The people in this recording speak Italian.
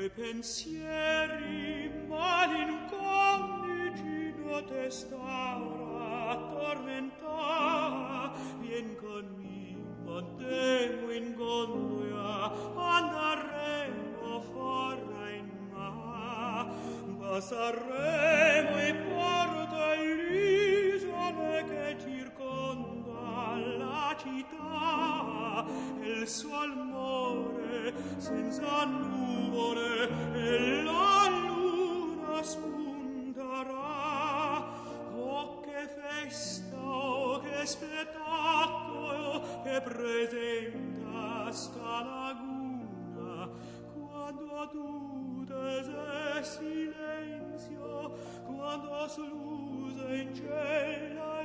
pensieri malincogniti no testaura tormenta vien conmigo andemo in gondola andremo fora in ma passeremo i porta l'isole che circonda la città e il suo more senza nuvole e la luna spunterà. Oh che festa, oh che spettacolo che presenta sta laguna quando tu des silenzio, quando slusa in cielo